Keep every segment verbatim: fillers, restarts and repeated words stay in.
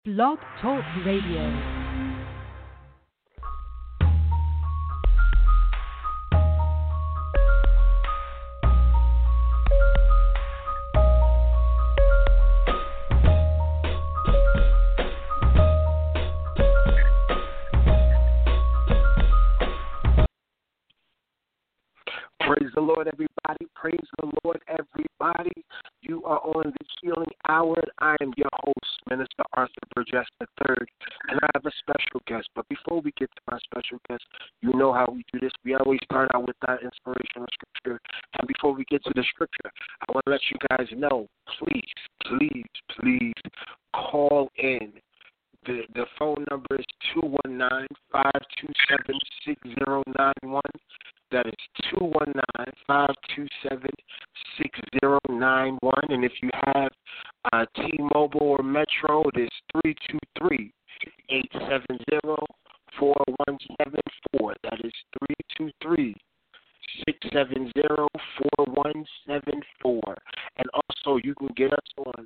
Blog Talk Radio. Praise the Lord, everybody. Praise the Lord, everybody. You are on the Healing Hour. I am your host, Minister Arthur Burgess the third, and I have a special guest. But before we get to our special guest, you know how we do this. We always start out with our inspirational scripture. And before we get to the scripture, I want to let you guys know, please, please, please call in. The, the phone number is two one nine, five two seven, six zero nine one. That is two one nine, five two seven, six zero nine one. And if you have uh, T-Mobile or Metro, it is three two three, eight seven zero, four one seven four. That is three two three, six seven zero, four one seven four. And also you can get us on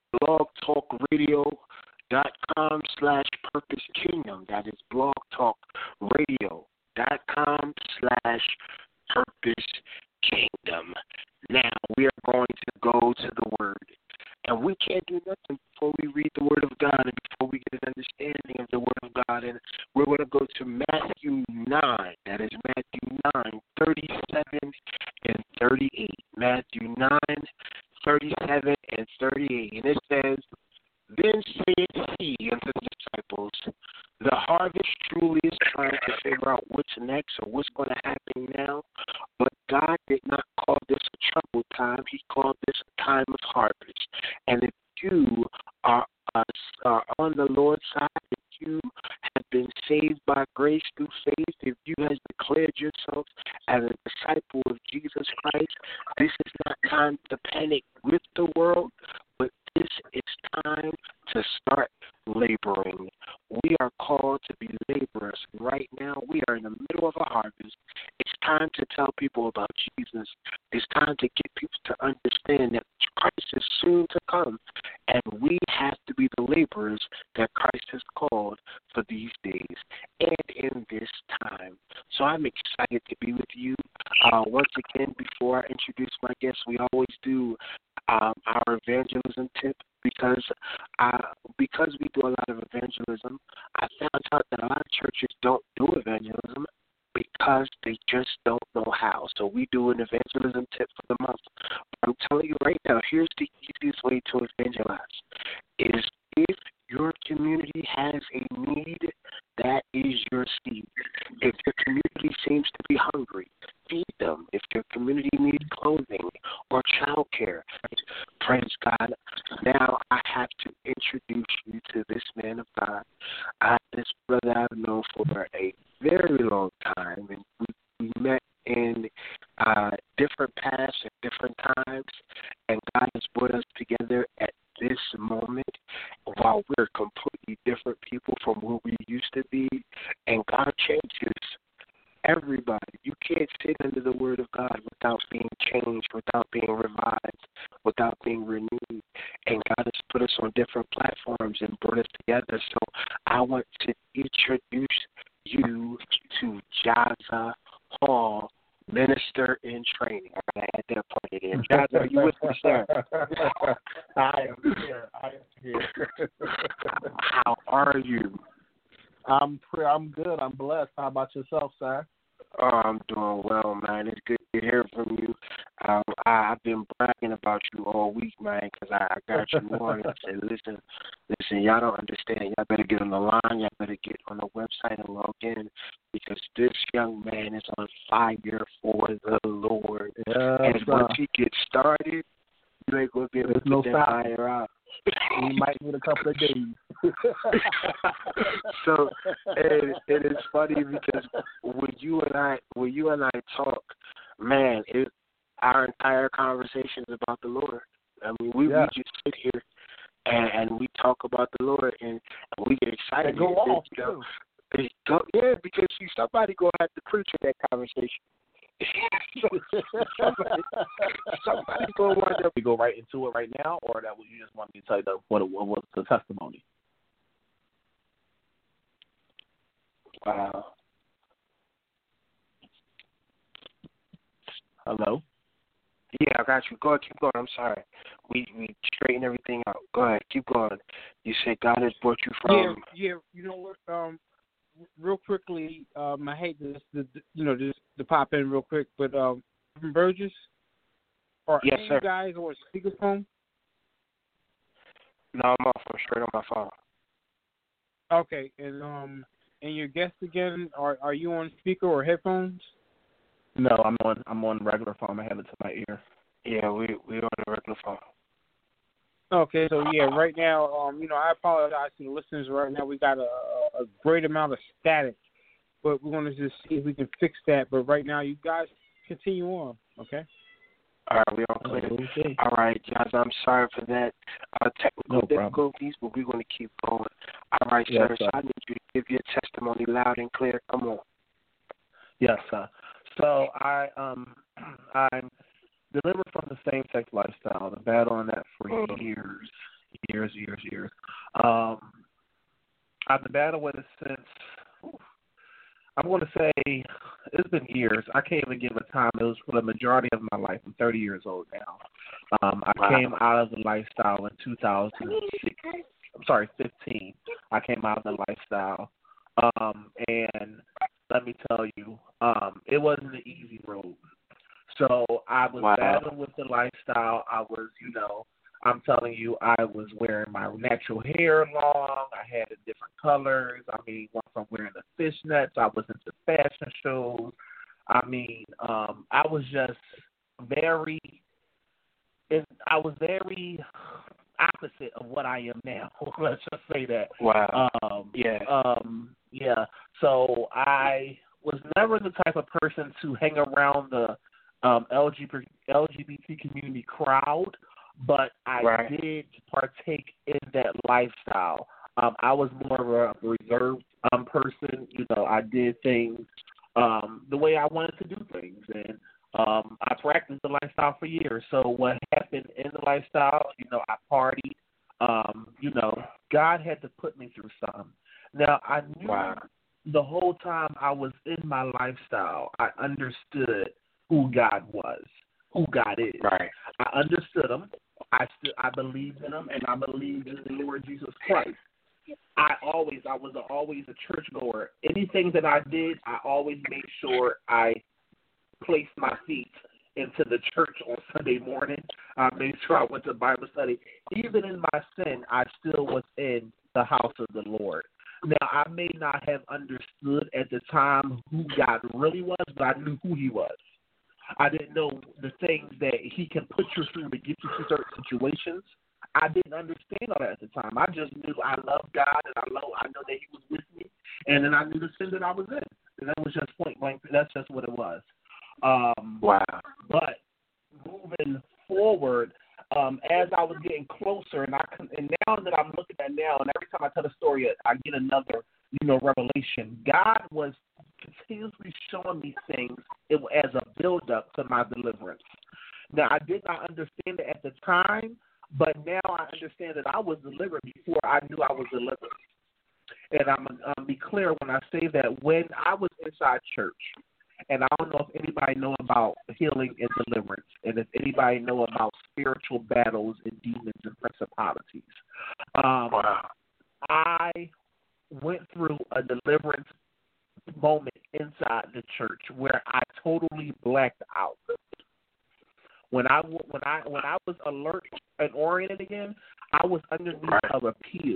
blogtalkradio.com slash purpose kingdom. That is blogtalkradio. dot com slash purpose kingdom. Now we are going to go to the word, and we can't do nothing before we read the word of God and before we get an understanding of the word of God. And we're going to go to Matthew nine. That is Matthew nine, thirty-seven and thirty-eight. Matthew nine, thirty-seven and thirty-eight, and it says, "Then said he unto the disciples, the harvest truly is trying to figure out what's next or what's going to happen now, but God did not call this a troubled time. He called this a time of harvest. And if you are, uh, are on the Lord's side, if you have been saved by grace through faith, if you have declared yourself as a disciple of Jesus Christ, this is not time to panic with the world, but this is time to start laboring. We are called to be laborers. Right now, we are in the middle of a harvest. It's time to tell people about Jesus. It's time to get people to understand that Christ is soon to come, and we have to be the laborers that Christ has called for these days and in this time. So I'm excited to be with you. Uh, once again, before I introduce my guests, we always do um, our evangelism tip. Because uh, because we do a lot of evangelism, I found out that a lot of churches don't do evangelism because they just don't know how. So we do an evangelism tip for the month. I'm telling you right now, here's the easiest way to evangelize, is if your community has a need, that is your seed. If your community seems to be hungry, feed them. If your community needs clothing or child care, praise God. Now I have to introduce you to this man of God. I, this brother I've known for a very long time, and we, we met in uh, different paths at different times, and God has brought us together at this moment while we're completely different people from who we used to be, and God changes everybody. You can't sit under the word of God without being changed, without being revived, without being renewed. And God has put us on different platforms and brought us together. So I want to introduce you to Jaza Hall, Minister in Training. I had that part in. Jaza, are you with me, sir? I am here. I am here. How are you? I'm pre- I'm good. I'm blessed. How about yourself, sir? Oh, I'm doing well, man. It's good to hear from you. Um, I, I've been bragging about you all week, man, because I, I got you on and said, listen, listen, y'all don't understand. Y'all better get on the line. Y'all better get on the website and log in because this young man is on fire for the Lord. Yes, and sir. once he gets started, you ain't going to be able There's to no put that stopping. fire out. We might need a couple of days. So it, it is funny because when you and I when you and I talk, man, it, our entire conversation is about the Lord. I mean, we, Yeah. we just sit here and, and we talk about the Lord and, and we get excited. And go off, you know, too. it go, yeah, because see, somebody gonna have to preach in that conversation. somebody, somebody gonna wind up. We go right into it right now, or that you just want me to tell you the, what, what was the testimony? Wow. Hello? Yeah, I got you. Go ahead, keep going. I'm sorry. We we straighten everything out. Go ahead, keep going. You said God has brought you from. Yeah, yeah. You know what? Um, real quickly, um, I hate this, the, you know, just to pop in real quick, but um, Burgess, are Yes, any sir. of you guys on speakerphone? No, I'm off. I'm straight on my phone. Okay, and um, and your guest again, are are you on speaker or headphones? No, I'm on I'm on regular phone. I have it to my ear. Yeah, we we on the regular phone. Okay, so yeah, right now, um, you know, I apologize to the listeners. Right now, we got a, a great amount of static, but we're going to just see if we can fix that. But right now, you guys continue on, okay? All right, we all clear. Okay. All right, guys, I'm sorry for that uh, technical No problem. difficulties, but we're going to keep going. All right, Yes, sir, sir. so I need you to give your testimony loud and clear. Come on. Yes, sir. So I um I'm delivered from the same sex lifestyle. I've been battling that for years, years, years, years. Um, I've been battling with it since. Whew, I'm going to say it's been years. I can't even give a time. It was for the majority of my life. I'm thirty years old now. Um, I Wow. came out of the lifestyle in two thousand six. I'm sorry, fifteen. I came out of the lifestyle, um, and let me tell you, um, it wasn't an easy road. So I was Wow. battling with the lifestyle. I was, you know, I'm telling you, I was wearing my natural hair long. I had it different colors. I mean, once I'm wearing the fishnets, I was into fashion shows. I mean, um, I was just very, I was very opposite of what I am now. Let's just say that. Wow. Um, yeah. Um, yeah. So I was never the type of person to hang around the um, L G B T community crowd, but I right. did partake in that lifestyle. Um, I was more of a reserved um, person. You know, I did things um, the way I wanted to do things, and um, I practiced the lifestyle for years. So what happened in the lifestyle, you know, I partied. Um, you know, God had to put me through something. Now, I knew wow. the whole time I was in my lifestyle, I understood who God was, who God is. Right. I understood him. I st- I believed in him, and I believed in the Lord Jesus Christ. I always, I was always a churchgoer. Anything that I did, I always made sure I placed my feet into the church on Sunday morning. I made sure I went to Bible study. Even in my sin, I still was in the house of the Lord. Now, I may not have understood at the time who God really was, but I knew who he was. I didn't know the things that he can put you through to get you through certain situations. I didn't understand all that at the time. I just knew I loved God, and I know I know that he was with me, and then I knew the sin that I was in. And that was just point blank. That's just what it was. Um, wow. But moving forward, um, as I was getting closer, and I and now that I'm looking at now, and every time I tell a story, I get another, you know, revelation. God was continuously showing me things as a build-up to my deliverance. Now, I did not understand it at the time, but now I understand that I was delivered before I knew I was delivered. And I'm going to be clear when I say that when I was inside church, and I don't know if anybody know about healing and deliverance, and if anybody know about spiritual battles and demons and principalities. Um, wow. I went through a deliverance moment inside the church where I totally blacked out. When I when I when I was alert and oriented again, I was underneath right. of a pew.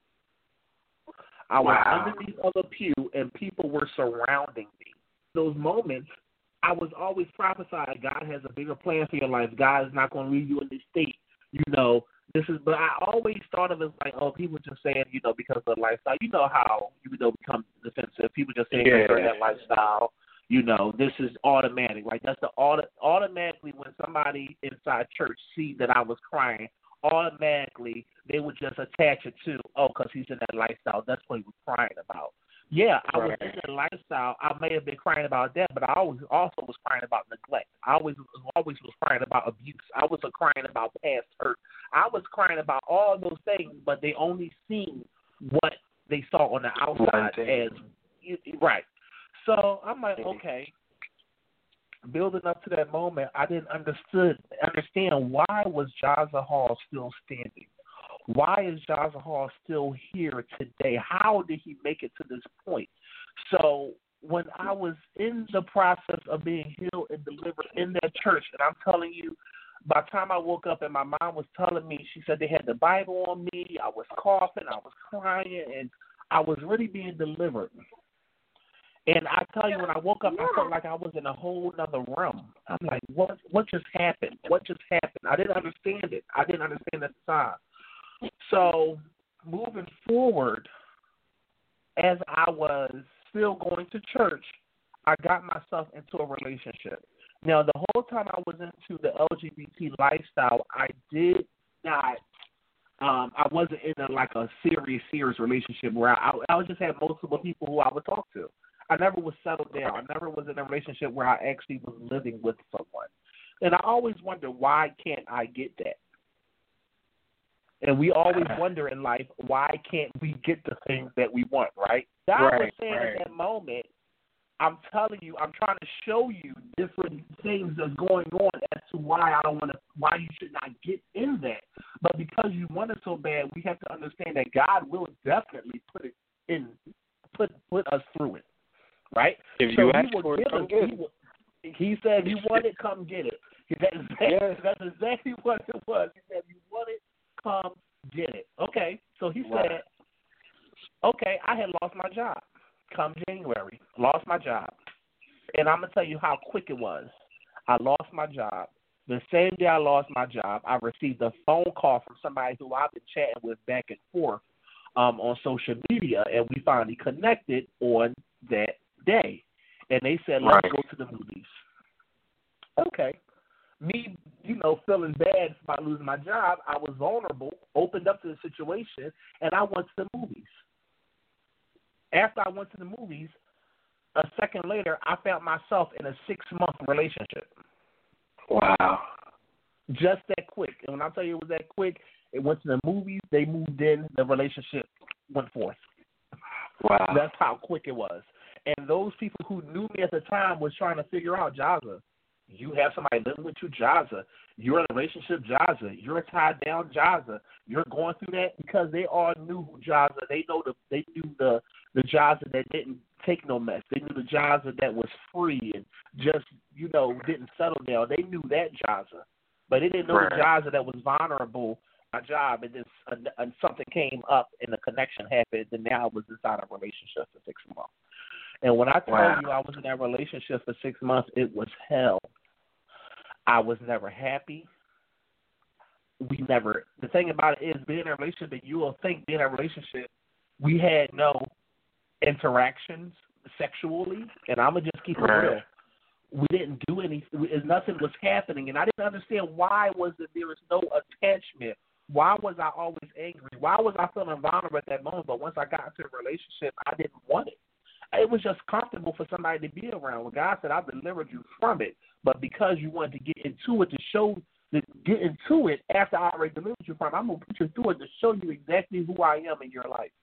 I was wow. underneath of a pew, and people were surrounding me. Those moments, I was always prophesied, God has a bigger plan for your life. God is not going to leave you in this state. You know, this is, but I always thought of it like, oh, people just saying, you know, because of the lifestyle. You know how, you know, become defensive. People just saying yeah. because of that lifestyle, you know, this is automatic. Like, that's the auto, automatically when somebody inside church see that I was crying, automatically they would just attach it to, oh, because he's in that lifestyle. That's what he was crying about. Yeah, I right. was in that lifestyle. I may have been crying about that, but I always also was crying about neglect. I always always was crying about abuse. I was crying about past hurt. I was crying about all those things, but they only seen what they saw on the outside as So I'm like, okay. Building up to that moment, I didn't understood understand why was Jaza Hall still standing? Why is Jaza Hall still here today? How did he make it to this point? So when I was in the process of being healed and delivered in that church, and I'm telling you, by the time I woke up and my mom was telling me, she said they had the Bible on me, I was coughing, I was crying, and I was really being delivered. And I tell you, when I woke up, I felt like I was in a whole other realm. I'm like, what what just happened? What just happened? I didn't understand it. I didn't understand at the time. So moving forward, as I was still going to church, I got myself into a relationship. Now, the whole time I was into the L G B T lifestyle, I did not, um, I wasn't in a, like a serious, serious relationship where I, I would just have multiple people who I would talk to. I never was settled down. I never was in a relationship where I actually was living with someone. And I always wonder, why can't I get that? And we always wonder in life, why can't we get the things that we want, right? God Right, was saying right. at that moment, I'm telling you, I'm trying to show you different things that's going on as to why I don't want to, why you should not get in that. But because you want it so bad, we have to understand that God will definitely put it in, put put us through it, right? If so you he ask will for it, give come us, get he, it. will, he said, if you want it, come get it. That's exactly, Yes. that's exactly what it was. He said, if you want it, come get it. Okay, so he Wow. said, okay, I had lost my job. Come January, lost my job. And I'm going to tell you how quick it was. I lost my job. The same day I lost my job, I received a phone call from somebody who I've been chatting with back and forth um, on social media, and we finally connected on that day. And they said, let's Right. go to the movies. Okay. Me, you know, feeling bad about losing my job, I was vulnerable, opened up to the situation, and I went to the movies. After I went to the movies, a second later, I found myself in a six-month relationship. Wow. Just that quick. And when I tell you it was that quick, it went to the movies, they moved in, the relationship went forth. Wow. That's how quick it was. And those people who knew me at the time was trying to figure out, Jaza, you have somebody living with you, Jaza. You're in a relationship, Jaza. You're a tied down, Jaza. You're going through that because they all knew who Jaza. They know the they knew the the Jaza that didn't take no mess. They knew the Jaza that was free and just, you know, didn't settle down. They knew that Jaza, but they didn't know Right. the Jaza that was vulnerable. My job, and then and, and something came up, and the connection happened, and now I was inside a relationship for six months. And when I tell Wow. you I was in that relationship for six months, it was hell. I was never happy. We never. The thing about it is, being in a relationship, and you will think being in a relationship, we had no interactions sexually, and I'm gonna just keep it Right. real. We didn't do anything. Nothing was happening, and I didn't understand why was it there was no attachment. Why was I always angry? Why was I feeling vulnerable at that moment? But once I got into a relationship, I didn't want it. It was just comfortable for somebody to be around. When God said, I delivered you from it, but because you wanted to get into it to show, to get into it after I already delivered you from it, I'm going to put you through it to show you exactly who I am in your life.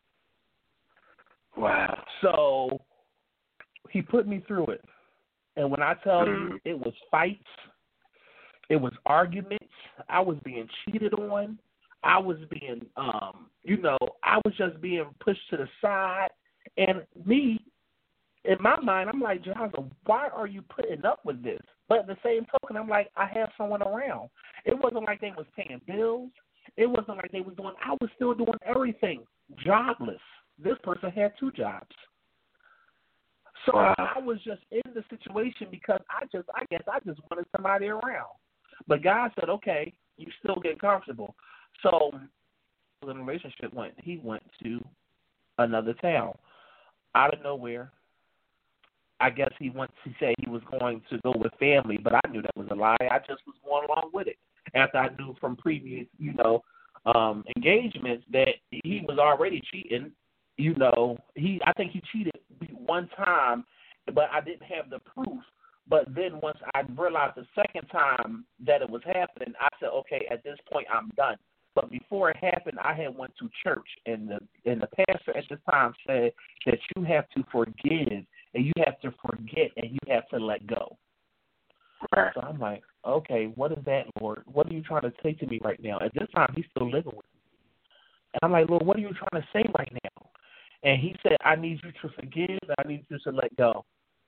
Wow. So he put me through it. And when I tell Mm. you, it was fights, it was arguments, I was being cheated on, I was being, um, you know, I was just being pushed to the side. And me, in my mind, I'm like, Jaza, why are you putting up with this? But at the same token, I'm like, I have someone around. It wasn't like they was paying bills. It wasn't like they was doing, I was still doing everything, jobless. This person had two jobs. So Wow. I was just in the situation because I just, I guess I just wanted somebody around. But God said, okay, you still get comfortable. So the relationship went, he went to another town. Out of nowhere, I guess he went to say he was going to go with family, but I knew that was a lie. I just was going along with it after I knew from previous, you know, um, engagements that he was already cheating. You know, he I think he cheated one time, but I didn't have the proof. But then once I realized the second time that it was happening, I said, okay, at this point I'm done. But before it happened, I had went to church, and the and the pastor at the time said that you have to forgive and you have to forget and you have to let go. Right. So I'm like, okay, what is that, Lord? What are you trying to say to me right now? At this time, he's still living with me. And I'm like, Lord, what are you trying to say right now? And he said, I need you to forgive, and I need you to let go.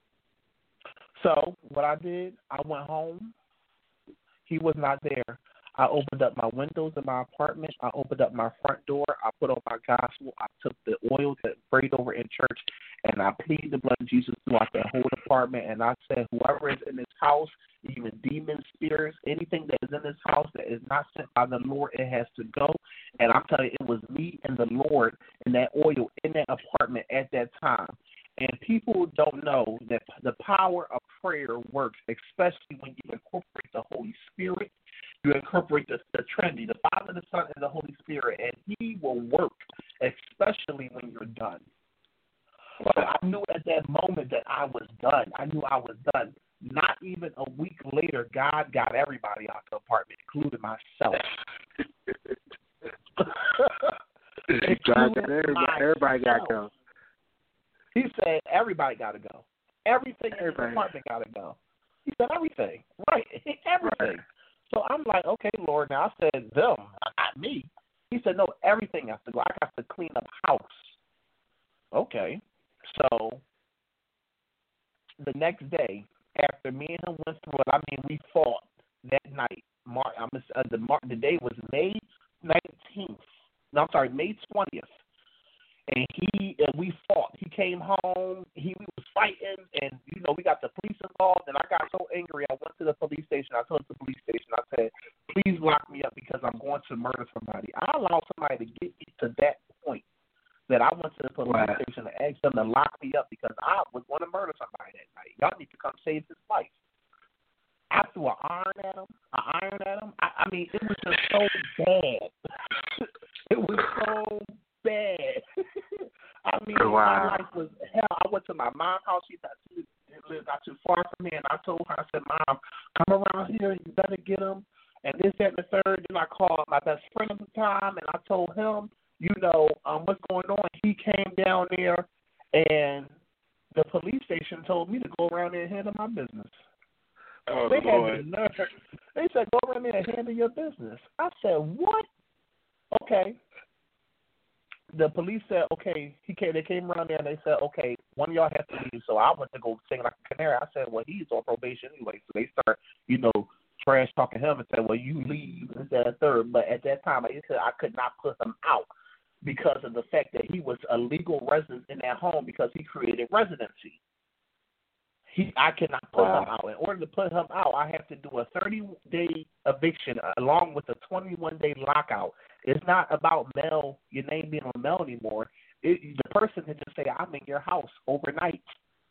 So what I did, I went home. He was not there. I opened up my windows in my apartment. I opened up my front door. I put on my gospel. I took the oil that prayed over in church, and I pleaded the blood of Jesus throughout the whole apartment. And I said, whoever is in this house, even demon spirits, anything that is in this house that is not sent by the Lord, it has to go. And I'm telling you, it was me and the Lord and that oil in that apartment at that time. And people don't know that the power of prayer works, especially when you incorporate the Holy Spirit. You incorporate the, the Trinity, the Father, the Son, and the Holy Spirit, and he will work, especially when you're done. So I knew at that moment that I was done. I knew I was done. Not even a week later, God got everybody out the apartment, including myself. God got everybody, everybody got to go. He said everybody got to go. Everything everybody. in the apartment got to go. He said everything. Right, everything. Right. So I'm like, okay, Lord. Now I said them, not me. He said, no, everything has to go. I got to clean up house. Okay. So the next day, after me and him went through it, I mean, we fought that night. Mar- I'm uh, the Mar- the day was May nineteenth. No, I'm sorry, May twentieth. And he and we fought. He came home. He we was fighting, and you know we got the police involved. And I got so angry, I went to the police station. I told the police station, I said, "Please lock me up because I'm going to murder somebody." I allowed somebody to get me to that point that I went to the police wow. station and asked them to lock me up because I was going to murder somebody that night. Y'all need to come save his life. I threw an iron at him. An iron at him. I, I mean, it was just so bad. It was so bad. I mean, wow. my life was hell. I went to my mom's house. She, she lived not too far from me, and I told her, I said, Mom, come around here. You better get him. And this, that, and the third. Then I called my best friend at the time, and I told him, you know, um, what's going on. He came down there, and the police station told me to go around there and handle my business. Oh, they Lord. had the nerve. They said, go around there and handle your business. I said, what? Okay. The police said, okay, he came, they came around there and they said, okay, one of y'all has to leave. So I went to go sing like a canary. I said, well, he's on probation anyway. So they start, you know, trash talking him and said, well, you leave. And that third. But at that time, I said I could not put him out because of the fact that he was a legal resident in that home because he created residency. He, I cannot put wow. him out. In order to put him out, I have to do a thirty-day eviction along with a twenty-one-day lockout. It's not about mail, your name being on mail anymore. It, the person can just say, I'm in your house overnight.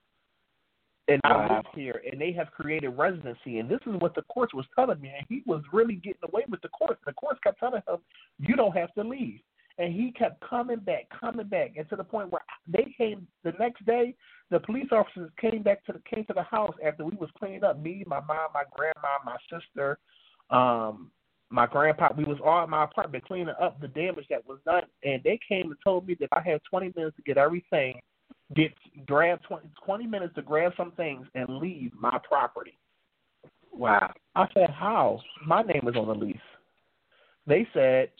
And wow. I live here, and they have created residency. And this is what the courts was telling me. And he was really getting away with the courts. The courts kept telling him, you don't have to leave. And he kept coming back, coming back, and to the point where they came the next day. The police officers came back to the came to the house after we was cleaned up. Me, my mom, my grandma, my sister, um, my grandpa. We was all in my apartment cleaning up the damage that was done. And they came and told me that I had twenty minutes to get everything, get grab twenty, twenty minutes to grab some things and leave my property. Wow. I said, how? My name is on the lease. They said.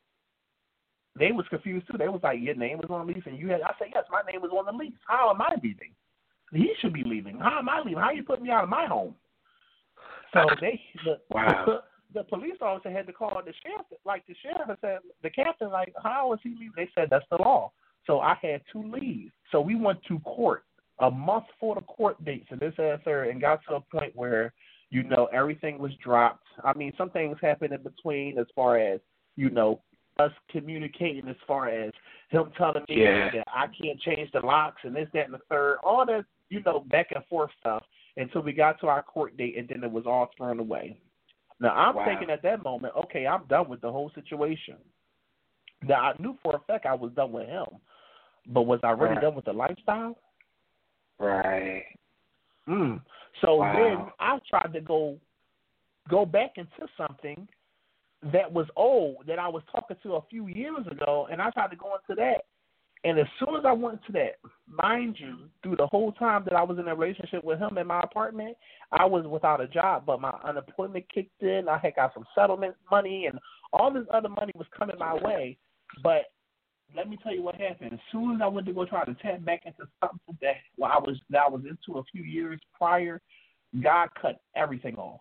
They was confused too. They was like, your name is on the lease, and you had. I said, yes, my name is on the lease. How am I leaving? He should be leaving. How am I leaving? How you put me out of my home? So they, the, wow. the, the police officer had to call the sheriff. Like the sheriff said, the captain, like, how is he leaving? They said that's the law. So I had to leave. So we went to court a month for the court dates, and this and third, and got to a point where you know everything was dropped. I mean, some things happened in between as far as you know. Us communicating as far as him telling me yeah. that I can't change the locks and this, that, and the third, all that, you know, back and forth stuff until we got to our court date, and then it was all thrown away. Now, I'm wow. thinking at that moment, okay, I'm done with the whole situation. Now, I knew for a fact I was done with him, but was I really right. done with the lifestyle? Right. Mm. So wow. then I tried to go go back into something that was old that I was talking to a few years ago, and I tried to go into that, And as soon as I went to that, mind you, through the whole time that I was in a relationship with him in my apartment, I was without a job, but my unemployment kicked in. I had got some settlement money, and all this other money was coming my way. But let me tell you what happened. As soon as I went to go try to tap back into something that well, I was that I was into a few years prior, God cut everything off.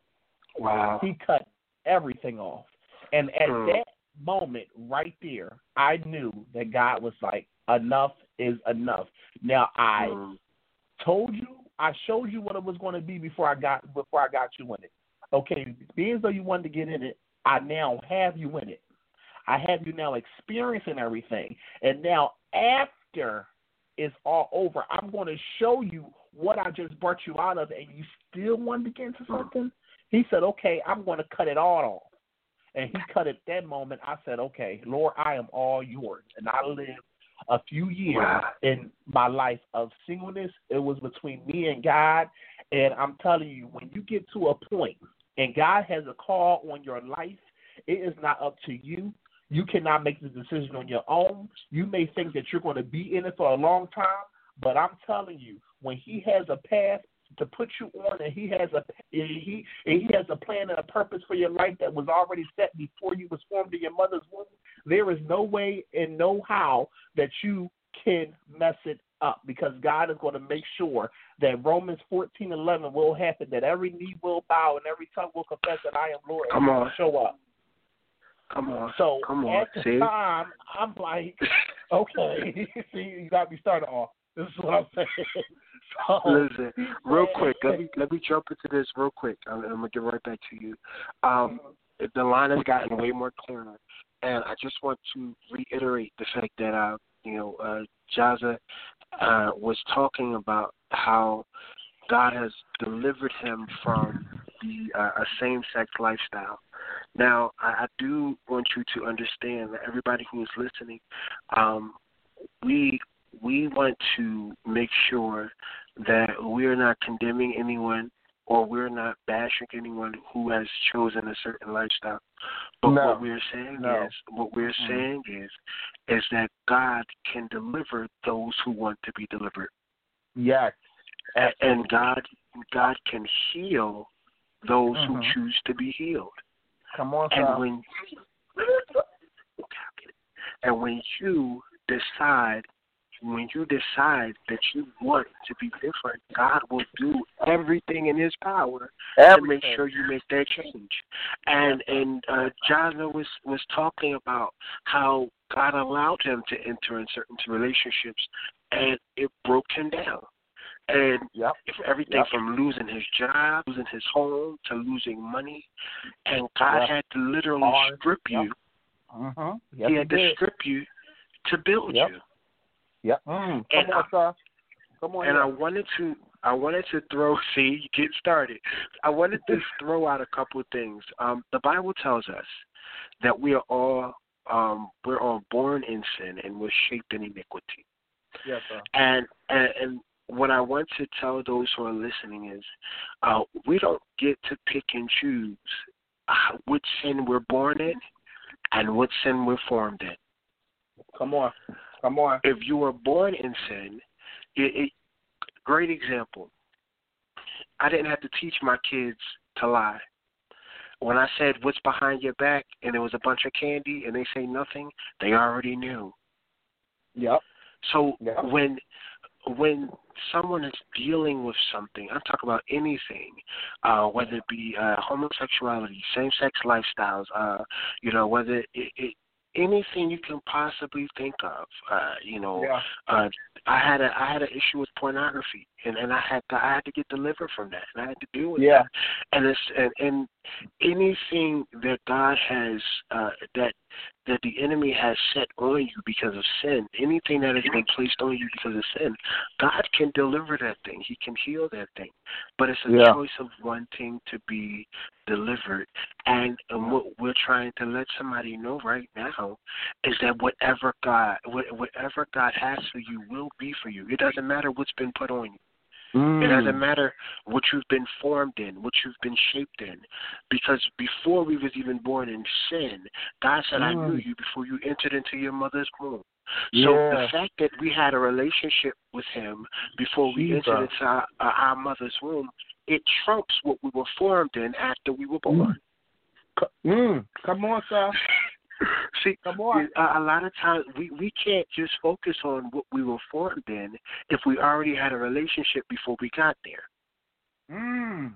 Wow. He cut everything off. And at mm. that moment right there, I knew that God was like, enough is enough. Now I mm. told you, I showed you what it was going to be before I got before I got you in it. Okay, being as though you wanted to get in it, I now have you in it. I have you now experiencing everything. And now after it's all over, I'm going to show you what I just brought you out of, and you still wanted to get into something? He said, okay, I'm going to cut it all off. And he cut it that moment. I said, okay, Lord, I am all yours. And I lived a few years wow. in my life of singleness. It was between me and God. And I'm telling you, when you get to a point and God has a call on your life, it is not up to you. You cannot make the decision on your own. You may think that you're going to be in it for a long time, but I'm telling you, when he has a path to put you on, and he has a he and he has a plan and a purpose for your life that was already set before you was formed in your mother's womb, there is no way and no how that you can mess it up, because God is going to make sure that Romans fourteen eleven will happen, that every knee will bow and every tongue will confess that I am Lord. Come on. Show up. Come on. So Come on. at the See? time, I'm like, okay, see, you got me started off. This is what I'm saying. So, listen, real quick, let me let me jump into this real quick. I'm, I'm gonna get right back to you. Um, the line has gotten way more clearer, and I just want to reiterate the fact that uh, you know, uh, Jaza uh, was talking about how God has delivered him from the uh, a same-sex lifestyle. Now, I, I do want you to understand that everybody who is listening, um, we we want to make sure that we're not condemning anyone or we're not bashing anyone who has chosen a certain lifestyle. But no. what we're saying no. is, what we're mm-hmm. saying is, is that God can deliver those who want to be delivered. Yes. And, and God, God can heal those mm-hmm. who choose to be healed. Come on, and son. when and when you decide. When you decide that you want to be different, God will do everything in his power everything. to make sure you make that change. And and uh, Jaza was, was talking about how God allowed him to enter in certain relationships, and it broke him down. And yep. if everything yep. from losing his job, losing his home, to losing money, and God yep. had to literally Hard. strip yep. you. Uh-huh. Yes, he had he to did. strip you to build yep. you. Yep. Mm, come and on, I, sir. Come on. And here. I wanted to, I wanted to throw. See, you get started. I wanted to throw out a couple of things. Um, the Bible tells us that we are all, um, we're all born in sin and we're shaped in iniquity. Yes, sir. And and, and what I want to tell those who are listening is, uh, we don't get to pick and choose uh, which sin we're born in and what sin we're formed in. Come on. Come on. If you were born in sin, it, it, great example. I didn't have to teach my kids to lie. When I said, what's behind your back, and there was a bunch of candy, and they say nothing, they already knew. Yep. So yep. when when someone is dealing with something, I'm talking about anything, uh, whether it be uh, homosexuality, same-sex lifestyles, uh, you know, whether it, it anything you can possibly think of, uh, you know, yeah. uh, I had a I had an issue with pornography, and, and I had to I had to get delivered from that, and I had to deal with yeah. that. And it's and, and anything that God has uh, that that the enemy has set on you because of sin, anything that has been placed on you because of sin, God can deliver that thing. He can heal that thing. But it's a yeah. choice of wanting to be delivered. And, and what we're trying to let somebody know right now is that whatever God whatever God has for you will be for you. It doesn't matter what's been put on you. Mm. It doesn't matter what you've been formed in, what you've been shaped in. Because before we was even born in sin, God said, mm. I knew you before you entered into your mother's womb. So Yeah. the fact that we had a relationship with him before we Jesus. entered into our, uh, our mother's womb, it trumps what we were formed in after we were born. Mm. Come on, sir. See, Come on. a, a lot of times we, we can't just focus on what we were formed in if we already had a relationship before we got there. Mm.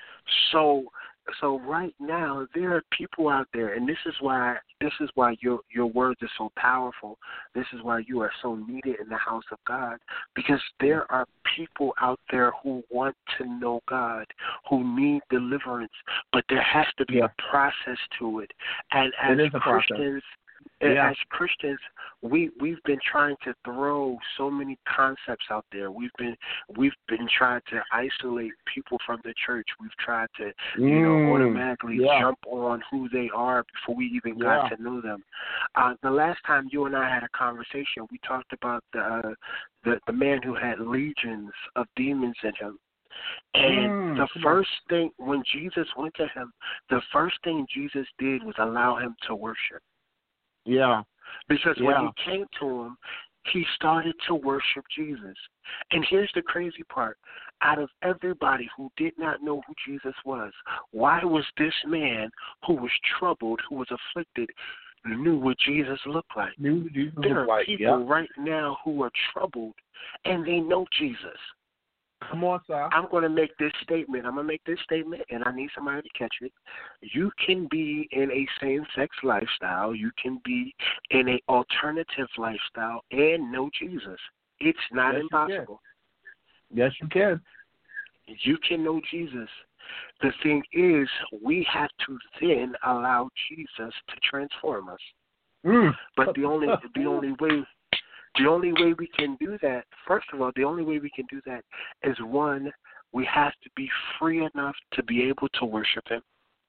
So, so right now there are people out there, and this is why this is why your your words are so powerful. This is why you are so needed in the house of God, because there are people out there who want to know God, who need deliverance, but there has to be Yeah. a process to it. And as It is a process. Christians, Yeah. as Christians, we we've been trying to throw so many concepts out there. We've been we've been trying to isolate people from the church. We've tried to you know Mm. automatically Yeah. jump on who they are before we even Yeah. got to know them. Uh, the last time you and I had a conversation, we talked about the uh, the the man who had legions of demons in him. And Mm, the come first thing, when Jesus went to him, the first thing Jesus did was allow him to worship. Yeah. Because Yeah. when he came to him, he started to worship Jesus. And here's the crazy part. Out of everybody who did not know who Jesus was, why was this man who was troubled, who was afflicted, knew what Jesus looked like? New Jesus There look are like, people yeah. right now who are troubled, and they know Jesus. Come on, sir. I'm going to make this statement. I'm going to make this statement, and I need somebody to catch it. You can be in a same-sex lifestyle. You can be in an alternative lifestyle and know Jesus. It's not Yes, you can. impossible. Yes, you can. You can know Jesus. The thing is, we have to then allow Jesus to transform us. Mm. But the only the only way the only way we can do that, first of all, the only way we can do that is, one, we have to be free enough to be able to worship him.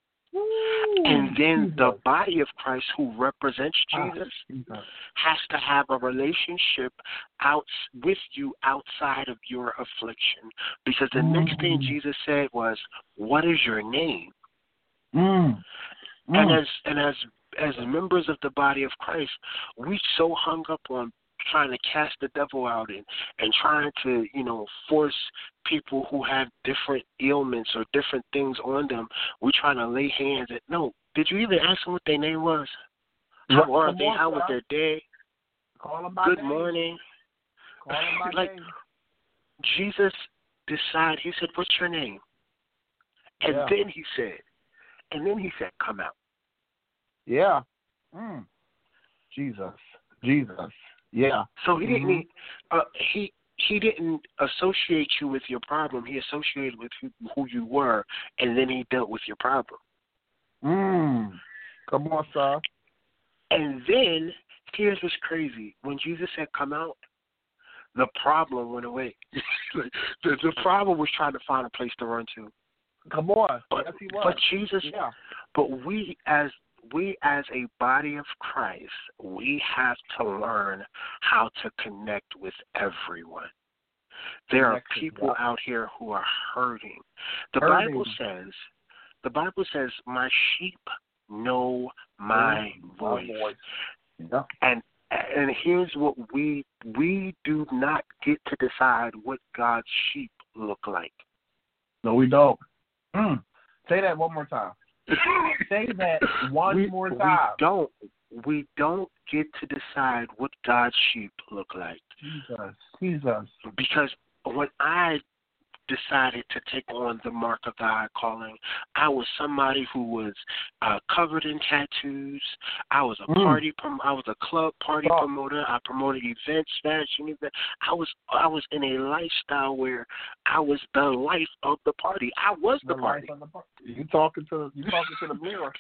Ooh, And then Jesus. the body of Christ who represents Ah, Jesus Jesus. has to have a relationship out with you outside of your affliction. Because the next thing Mm. Jesus said was, "What is your name?" Mm. Mm. And as and as as members of the body of Christ, we so hung up on trying to cast the devil out and, and trying to, you know, force people who have different ailments or different things on them. We're trying to lay hands at no. Did you even ask them what their name was? How What- are come they? on, How was sir. their day? Call him by Good name. morning. Call him by Like, name. Jesus decided, he said, "What's your name?" And Yeah. then he said, and then he said, "Come out." Yeah. Mm. Jesus. Jesus. Yeah. So he didn't Mhm. need, uh, he he didn't associate you with your problem. He associated with who, who you were, and then he dealt with your problem. Mm. Come on, sir. And then here's what's crazy: when Jesus said, "Come out," the problem went away. the, the problem was trying to find a place to run to. Come on. But, Yes, he was. but Jesus, Yeah. but we as we as a body of Christ, we have to learn how to connect with everyone. There are Connected, people yeah. out here who are hurting. The Hurting. Bible says, the Bible says, "My sheep know my voice." Yeah. And and here's what we we do not get to decide what God's sheep look like. No, we don't. Mm. Say that one more time. Say that one we, more we time. don't we don't get to decide what God's sheep look like. Jesus. Jesus. Because when I decided to take on the mark of the high calling, I was somebody who was uh, covered in tattoos. I was a Mm. party, prom- I was a club party Oh. promoter. I promoted events, fashion events. I was, I was in a lifestyle where I was the life of the party. I was the, The party. life of the par- You talking to you talking to the mirror.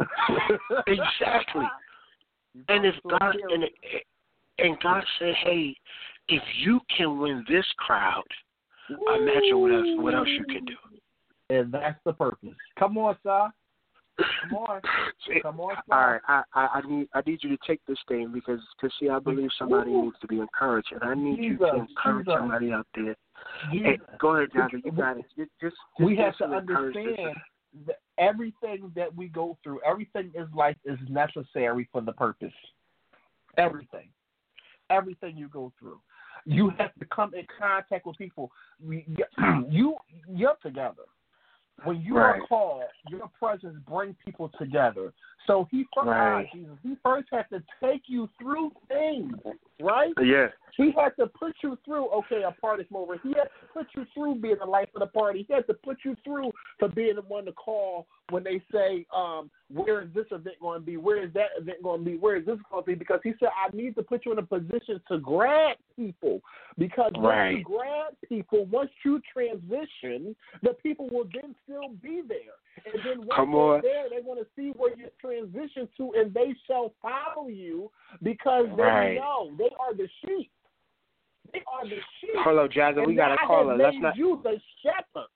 Exactly. You And talking if to a God mirror. and, and God said, "Hey, if you can win this crowd, imagine what else what else you can do." And that's the purpose. Come on, sir. Come on. Come on, sir. All right, I, I, I need I need you to take this thing because cause see, I believe somebody Ooh. needs to be encouraged, and I need you Jesus, to encourage Jesus. somebody out there. Jesus. Hey, go ahead, Jonathan. You got it. Just, just, We just have to some encouragement. understand that everything that we go through, everything in life is necessary for the purpose. Everything. everything you go through. You have to come in contact with people. You, you're together. When you right. are called, your presence brings people together. So he first, right. Jesus, he first had to take you through things, right? Yeah. He had to put you through, okay, a party's over. He had to put you through being the life of the party. He had to put you through for being the one to call when they say, um, where is this event going to be? Where is that event going to be? Where is this going to be? Because he said, I need to put you in a position to grab people. Because right. once you grab people, once you transition, the people will then still be there. And then once Come they're on. there, they want to see where you transition to, and they shall follow you because they right. know they are the sheep. They are the sheep. Hello, Jazza. We got a caller. Let's not. You the shepherd.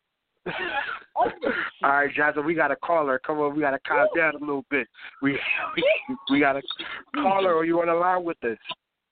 Over the sheep. All right, Jazza. We got a caller. Come on, we got to calm down a little bit. We we, we got a caller. Or you on the line with us?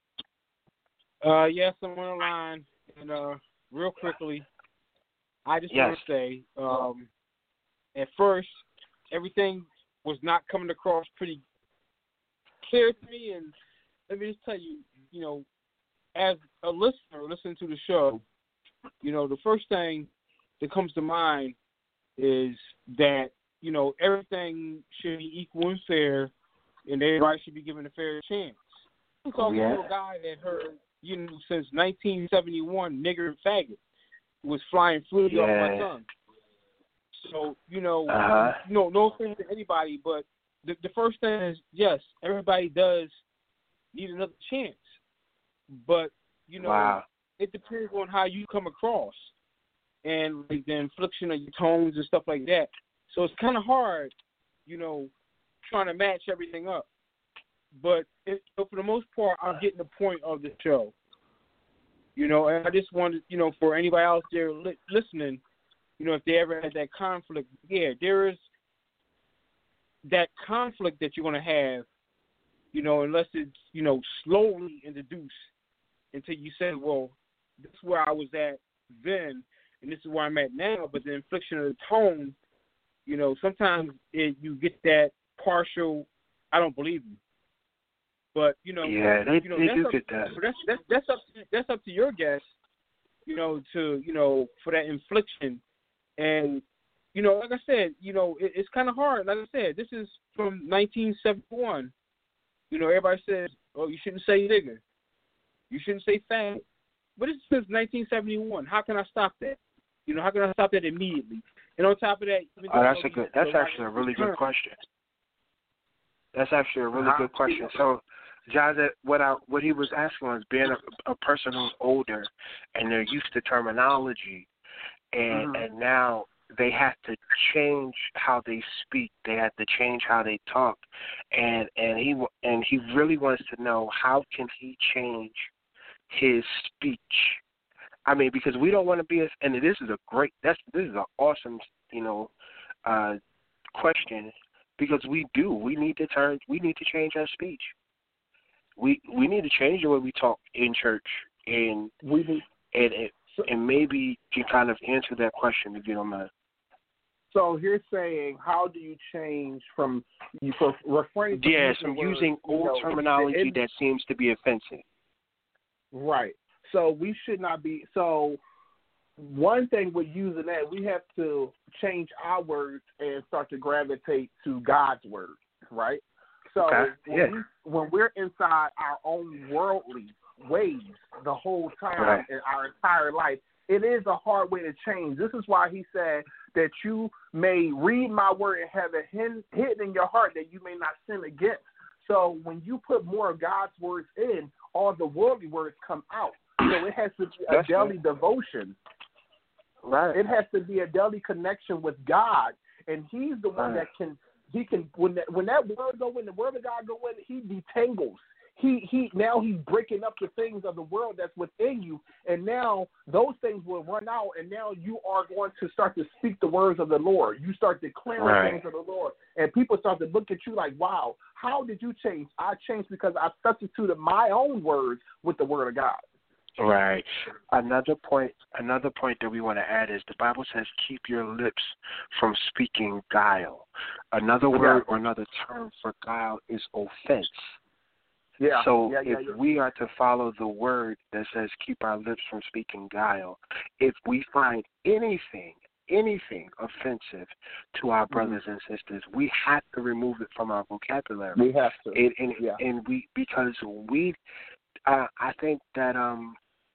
Uh, yes, I'm on the line, and uh, real quickly, I just yes. want to say, um, at first, everything was not coming across pretty clear to me, and let me just tell you, you know, as a listener listening to the show, you know, the first thing that comes to mind is that, you know, everything should be equal and fair, and everybody should be given a fair chance. I'm talking yeah. to a guy that heard, you know, since nineteen seventy-one, nigger and faggot was flying fluid yeah. off my tongue. So, you know, uh-huh. no, no offense to anybody, but the, the first thing is, yes, everybody does need another chance. But, you know, wow. it depends on how you come across and like the infliction of your tones and stuff like that. So it's kind of hard, you know, trying to match everything up. But it, for the most part, I'm getting the point of the show. You know, and I just wanted, you know, for anybody else there li- listening, you know, if they ever had that conflict, yeah, there is that conflict that you're going to have, you know, unless it's, you know, slowly introduced until you say, well, this is where I was at then, and this is where I'm at now. But the infliction of the tone, you know, sometimes it, you get that partial, I don't believe you. But, you know, yeah, they, you know, they that's do up, get that. That's, that's, that's, up to, that's up to your guess, you know, to, you know, for that infliction. And, you know, like I said, you know, it, it's kind of hard. Like I said, this is from nineteen seventy-one. You know, everybody says, oh, you shouldn't say nigger. You shouldn't say fag. But it's since nineteen seventy-one. How can I stop that? You know, how can I stop that immediately? And on top of that, oh, that's a good. That's actually a really good question. That's actually a really good question. So, Jazza, what I what he was asking was being a, a person who's older and they're used to terminology, and mm-hmm. and now they have to change how they speak. They have to change how they talk, and and he and he really wants to know how can he change his speech. I mean, because we don't want to be, a, and this is a great, that's this is an awesome, you know, uh, question, because we do, we need to turn, we need to change our speech. We we need to change the way we talk in church, and we do. and and, and maybe you kind of answer that question if you don't mind. So you're saying, how do you change from you from refraining from yes, using, from words, using old you know, terminology it, that seems to be offensive? Right. So we should not be. So one thing with using that, we have to change our words and start to gravitate to God's word, right? So okay. when, yeah. we, when we're inside our own worldly ways the whole time right. in our entire life, it is a hard way to change. This is why he said that you may read my word and have it hidden in your heart that you may not sin against. So when you put more of God's words in, all the worldly words come out. So it has to be a That's daily right. devotion. Right. It has to be a daily connection with God, and He's the one right. that can. He can when that when that word go in, the word of God go in, He detangles. He he now He's breaking up the things of the world that's within you, and now those things will run out, and now you are going to start to speak the words of the Lord. You start declaring right. things of the Lord, and people start to look at you like, "Wow, how did you change?" I changed because I substituted my own words with the word of God. Right. Another point another point that we want to add is the Bible says keep your lips from speaking guile. Another word or another term for guile is offense. Yeah. So yeah, yeah, if yeah. we are to follow the word that says keep our lips from speaking guile, if we find anything, anything offensive to our brothers mm-hmm. and sisters, we have to remove it from our vocabulary. We have to. And, and, yeah. and we, because we, uh, I think that um,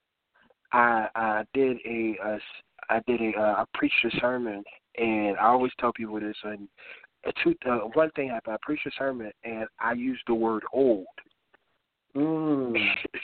I, I did a, a I did a, uh, I preached a sermon, and I always tell people this, and a two, uh, one thing happened, I preached a sermon, and I used the word old. Mm.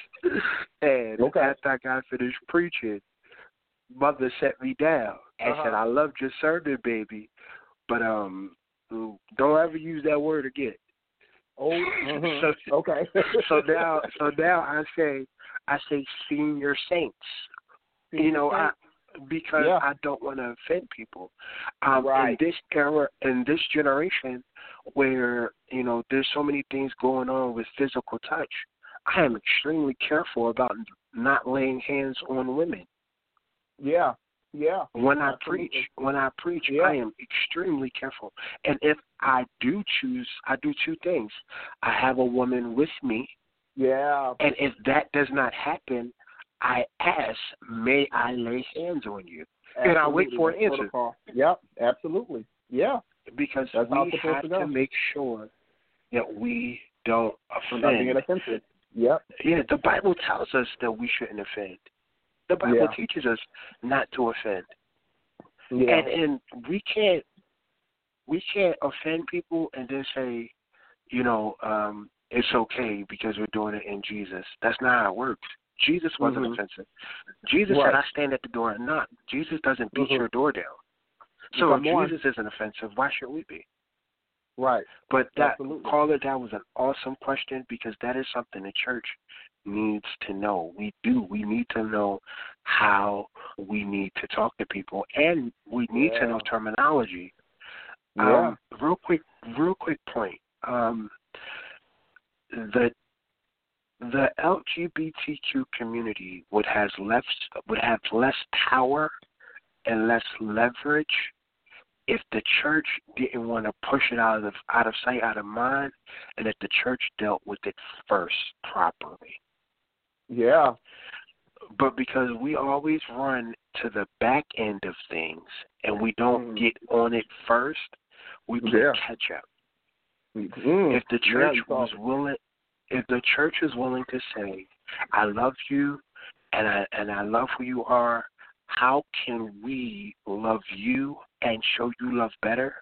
and okay. after I got finished preaching, Mother set me down and uh-huh. said, I loved your sermon, baby, but um, don't ever use that word again. Oh, mm-hmm. so, okay. so now, so now I say, I say senior saints. Senior you know, saints? I, because yeah. I don't want to offend people. Um, right. In this era, in this generation, where you know there's so many things going on with physical touch, I am extremely careful about not laying hands on women. Yeah, yeah. When I Absolutely. preach, when I preach, yeah. I am extremely careful. And if I do choose, I do two things. I have a woman with me. Yeah. And if that does not happen, I ask, may I lay hands on you? Absolutely. And I wait for an answer. Protocol. Yep, absolutely. Yeah. Because That's we have to, to make sure that we don't offend. Not being offensive. Yep. Yeah, the Bible tells us that we shouldn't offend. The Bible yeah. teaches us not to offend. Yeah. And and we can't we can't offend people and then say, you know, um, it's okay because we're doing it in Jesus. That's not how it works. Jesus wasn't mm-hmm. offensive. Jesus right. said, I stand at the door and knock. Jesus doesn't beat mm-hmm. your door down. So Come if on. Jesus isn't offensive, why should we be? Right. But that, Absolutely. caller, that was an awesome question because that is something the church needs to know. We do. We need to know how we need to talk to people, and we need yeah. to know terminology. Yeah. Um, real quick, real quick point. Um, the the L G B T Q community would has less would have less power and less leverage if the church didn't want to push it out of out of sight, out of mind, and if the church dealt with it first properly. Yeah. But because we always run to the back end of things and we don't mm. get on it first, we can't yeah. catch up. Mm. If the church yeah, was willing, if the church is willing to say, "I love you, and I and I love who you are," how can we love you and show you love better?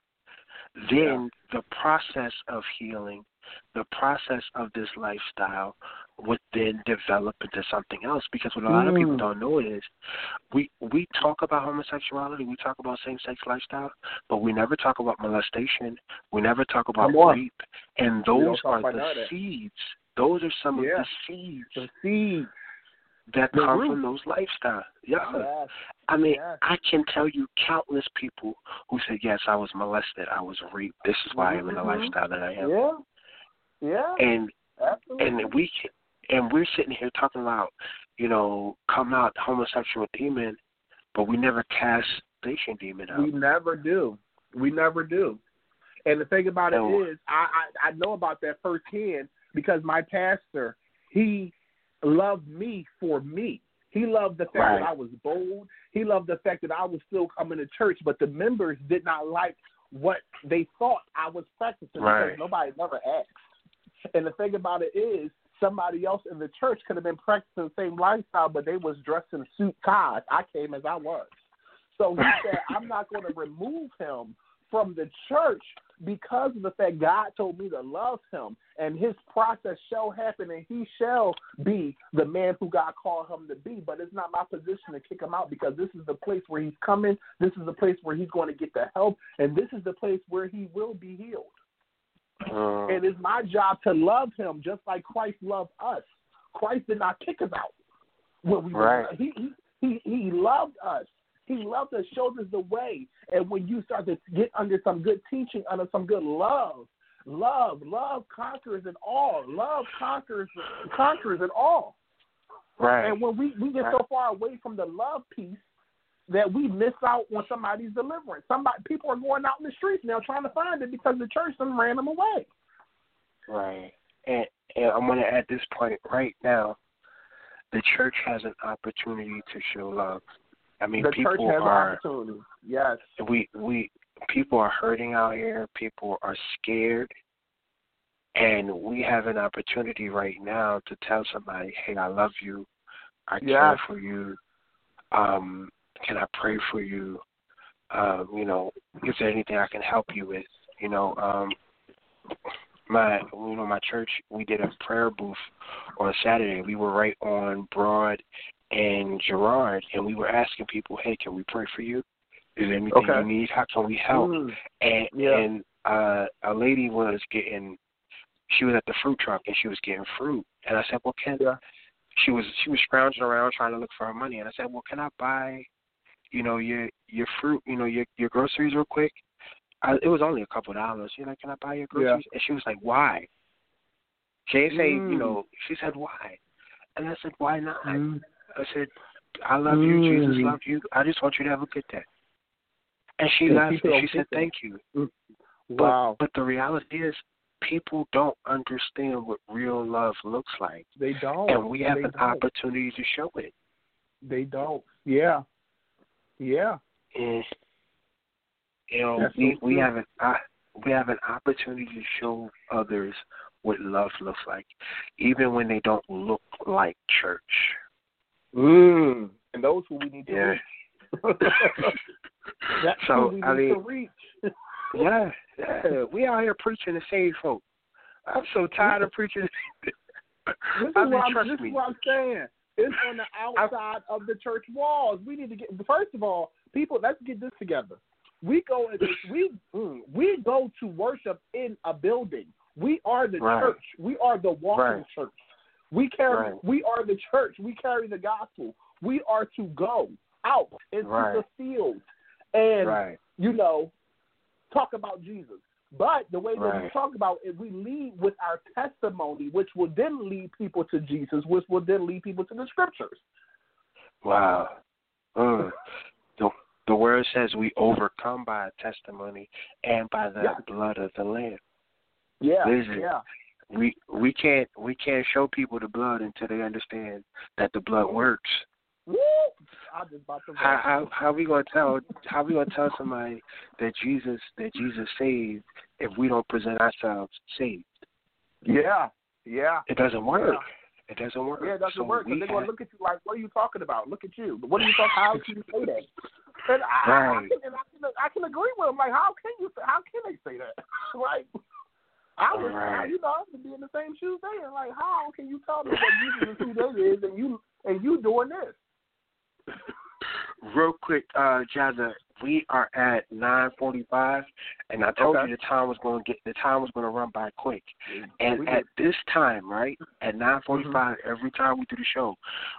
Then yeah. the process of healing, the process of this lifestyle would then develop into something else. Because what a lot mm. of people don't know is we we talk about homosexuality, we talk about same-sex lifestyle, but we never talk about molestation. We never talk about rape. And those are the that. seeds. Those are some yeah. of the seeds. The seeds. That the come root. from those lifestyles. Yeah. Yes. I mean, yes. I can tell you countless people who said, yes, I was molested, I was raped. This is why mm-hmm. I'm in the lifestyle that I am. Yeah. Yeah. And Absolutely. and we can, and we're sitting here talking about, you know, come out homosexual demon, but we never cast station demon out. We never do. We never do. And the thing about no. it is, I, I I know about that firsthand because my pastor, he loved me for me. He loved the fact right. that I was bold. He loved the fact that I was still coming to church, but the members did not like what they thought I was practicing right. because nobody never asked. And the thing about it is, somebody else in the church could have been practicing the same lifestyle, but they was dressed in suit ties. I came as I was. So he said, I'm not going to remove him from the church because of the fact God told me to love him, and his process shall happen, and he shall be the man who God called him to be. But it's not my position to kick him out because this is the place where he's coming. This is the place where he's going to get the help, and this is the place where he will be healed. Uh, and it's my job to love him just like Christ loved us. Christ did not kick us out. When we right. were, he, he, he, he loved us. He loved us, showed us the way. And when you start to get under some good teaching, under some good love, love, love conquers it all. Love conquers conquers it all. Right. And when we, we get right. so far away from the love piece that we miss out on somebody's deliverance. Somebody, people are going out in the streets now trying to find it because the church done ran them away. Right. And and I'm going to add this point right now. The church has an opportunity to show love. I mean, the people church has are. an opportunity. Yes. We we people are hurting out here. People are scared, and we have an opportunity right now to tell somebody, "Hey, I love you. I yes. care for you. Um, can I pray for you? Um, you know, is there anything I can help you with? You know, um, my you know my church, we did a prayer booth on Saturday. We were right on Broad and Girard, and we were asking people, hey, can we pray for you? Is there anything okay. you need? How can we help? Mm. And yeah. and uh, a lady was getting, she was at the fruit truck and she was getting fruit, and I said, well, can yeah. she was she was scrounging around trying to look for her money, and I said, well, can I buy, you know, your your fruit, you know, your your groceries real quick? I, it was only a couple of dollars. You know, can I buy your groceries? Yeah. And she was like, why? She didn't say, mm. you know, she said, why? And I said, why not? Mm. I said, I love you. Mm. Jesus loves you. I just want you to have a good day. And she and left people and she said, that. thank you. Mm. Wow. But, but the reality is, people don't understand what real love looks like. They don't. And we have they an don't. opportunity to show it. They don't. Yeah. Yeah. And, you know, That's we, so we true. have an uh, we have an opportunity to show others what love looks like, even when they don't look like church. Mm. And those who we need to Yeah. reach. That's so who we I need mean, to reach. yeah, yeah, we out here preaching to save folk. I'm so tired of preaching. This, is I mean, what, I'm, trust this me. is what I'm saying. It's on the outside of the church walls. We need to get. First of all, people, let's get this together. We go we mm, we go to worship in a building. We are the Right. church. We are the walking Right. church. We carry. Right. We are the church. We carry the gospel. We are to go out into Right. the field and Right. you know talk about Jesus. But the way that Right. we talk about it, we lead with our testimony, which will then lead people to Jesus, which will then lead people to the scriptures. Wow. Mm. The, the word says we overcome by testimony and by the Yeah. blood of the Lamb. Yeah, Listen, yeah. we we can't we can't show people the blood until they understand that the blood works. Woo! I just about to How how how we gonna tell how we gonna tell somebody that Jesus that Jesus saved if we don't present ourselves saved? Yeah, yeah. It doesn't work. Yeah. It doesn't work. Yeah, it doesn't so work because we they're going have, to look at you like, what are you talking about? Look at you. What are you talking? How can you say that? And I, right. I, can, and I, can, I can agree with them. Like, how can you? How can they say that? Like, I was, Right. you know, I would be in the same shoes they in. Like, how can you tell me that Jesus is who they is and you and you doing this? Real quick, uh, Jazza, we are at nine forty-five, and I told Okay. you the time was going to get the time was going to run by quick. And We at did. this time, right at nine forty-five, Mm-hmm. every time we do the show,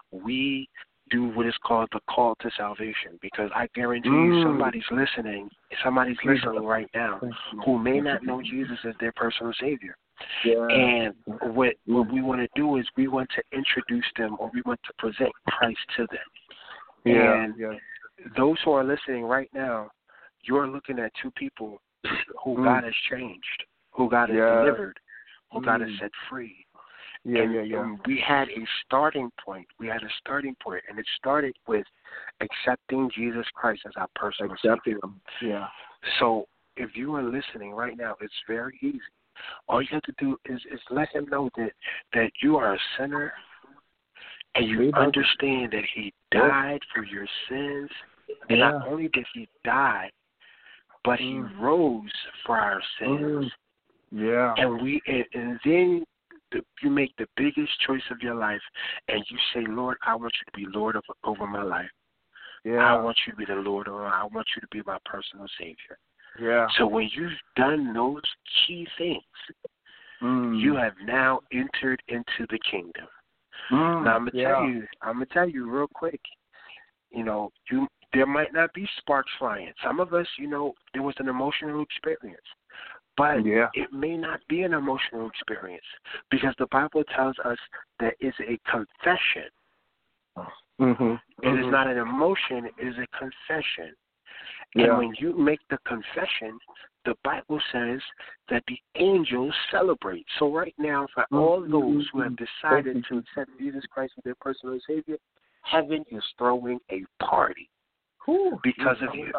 we do what is called the call to salvation. Because I guarantee Mm. you, somebody's listening. Somebody's listening right now who may not know Jesus as their personal Savior. Yeah. And what what we want to do is we want to introduce them, or we want to present Christ to them. Yeah. And yeah. those who are listening right now, you're looking at two people who Mm. God has changed, who God has Yeah. delivered, who God has Mm. set free. Yeah, and, yeah, yeah. and we had a starting point. We had a starting point, and it started with accepting Jesus Christ as our personal Accepting Savior. them. Yeah. So if you are listening right now, it's very easy. All you have to do is, is let him know that, that you are a sinner and you Amen. understand that he died for your sins. And Yeah. not only did he die, but he Mm. rose for our sins. Mm. Yeah. And we and, and then the, you make the biggest choice of your life, and you say, Lord, I want you to be Lord of, over my life. Yeah. I want you to be the Lord over. I want you to be my personal Savior. Yeah. So when you've done those key things, Mm. you have now entered into the kingdom. Mm. Now I'm gonna yeah. tell you, I'm gonna tell you real quick. You know, you there might not be sparks flying. Some of us, you know, there was an emotional experience. But Yeah. it may not be an emotional experience because the Bible tells us that it's a confession. Mm-hmm. It is mm-hmm. not an emotion, it is a confession. And Yeah. when you make the confession, the Bible says that the angels celebrate. So right now, for all those who have decided to accept Jesus Christ as their personal Savior, heaven is throwing a party because of you.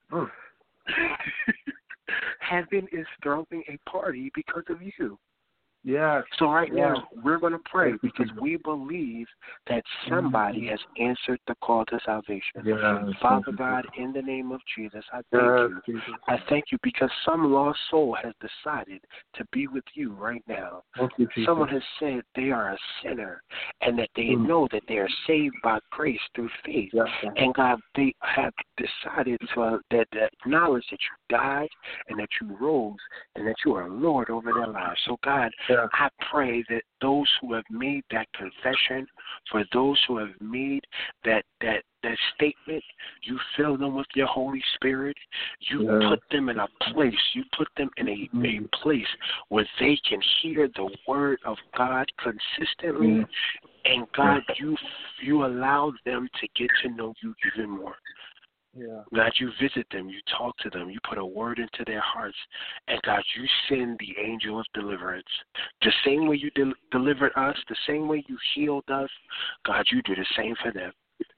Heaven is throwing a party because of you. Yes. So right yes. now, we're going to pray because we believe that somebody has answered the call to salvation. Yes. Father God, in the name of Jesus, I thank Yes, you. Jesus. I thank you because some lost soul has decided to be with you right now. Thank you, Jesus. Someone has said they are a sinner and that they Mm. know that they are saved by grace through faith. Yes, sir. And God, they have decided to uh, that, that acknowledge that you died and that you rose and that you are Lord over their lives. So God, Yeah. I pray that those who have made that confession, for those who have made that that, that statement, you fill them with your Holy Spirit. You Yeah. put them in a place. You put them in a, Mm. a place where they can hear the word of God consistently. Mm. And God, you you allow them to get to know you even more. Yeah. God, you visit them, you talk to them, you put a word into their hearts, and God, you send the angel of deliverance. The same way you del- delivered us, the same way you healed us, God, you do the same for them.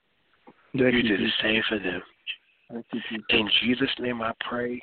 Thank You you, do the Jesus. same for them. Thank you, Jesus. In Jesus' name I pray.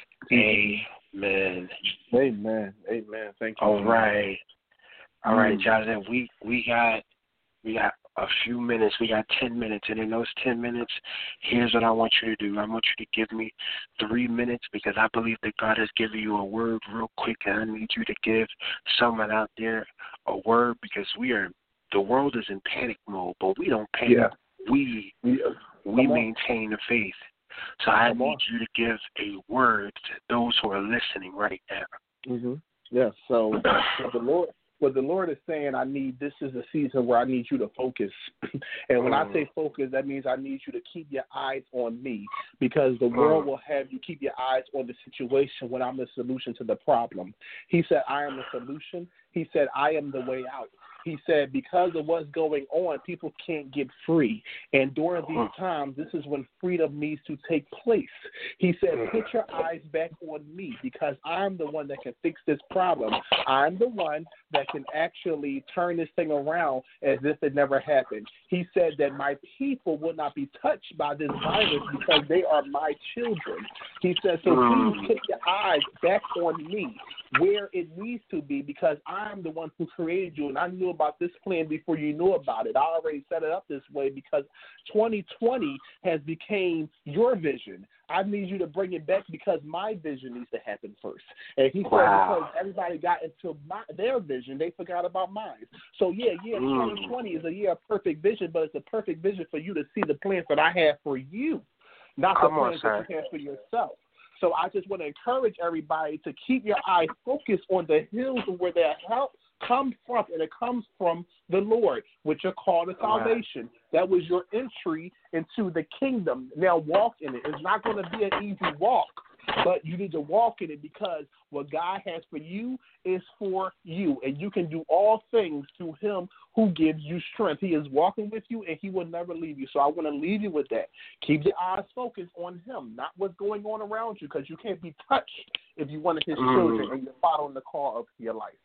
Mhm. Amen. Amen. Amen. Thank you. All Jesus. right. All right, Mm. Jonathan, we, we got we got a few minutes. We got ten minutes, and in those ten minutes, here's what I want you to do. I want you to give me three minutes because I believe that God has given you a word real quick, and I need you to give someone out there a word because we are the world is in panic mode, but we don't panic. Yeah. We Yeah. we Come on. maintain the faith. So I Come need on. you to give a word to those who are listening right now. Mm-hmm. Yes. So what the Lord, what the Lord is saying, I need. This is a season where I need you to focus. And when I say focus, that means I need you to keep your eyes on me, because the world will have you keep your eyes on the situation when I'm the solution to the problem. He said, "I am the solution." He said, "I am the way out." He said, because of what's going on, people can't get free. And during these times, this is when freedom needs to take place. He said, put your eyes back on me, because I'm the one that can fix this problem. I'm the one that can actually turn this thing around as if it never happened. He said that my people will not be touched by this virus because they are my children. He said, so please put your eyes back on me where it needs to be, because I'm the one who created you, and I knew about this plan before you knew about it. I already set it up this way because twenty twenty has became your vision. I need you to bring it back because my vision needs to happen first. And he said Wow. because everybody got into my, their vision, they forgot about mine. So, yeah, yeah, Mm. twenty twenty is a year of perfect vision, but it's a perfect vision for you to see the plans that I have for you, not the Come on, plans sir. that you have for yourself. So I just want to encourage everybody to keep your eyes focused on the hills where their help comes from, and it comes from the Lord, which are called to salvation. That was your entry into the kingdom. Now walk in it. It's not going to be an easy walk, but you need to walk in it, because what God has for you is for you, and you can do all things through him who gives you strength. He is walking with you, and he will never leave you. So I want to leave you with that. Keep your eyes focused on him, not what's going on around you, because you can't be touched if you're one of his Mm. children and you're following the call of your life.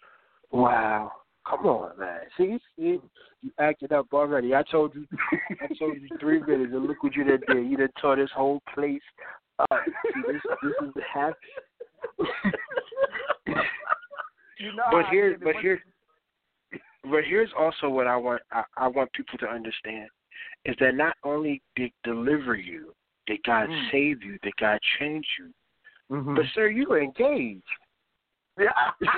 Wow. Come on, man. See, see, you acted up already. I told you I told you three minutes, and look what you done did. You done tore this whole place up. See, this, this is half. You know but how I here, did it. but here, but here's also what I want. I, I want people to understand is that not only did deliver you, did God Mm. save you, did God change you, Mm-hmm. but sir, you were engaged. Yeah.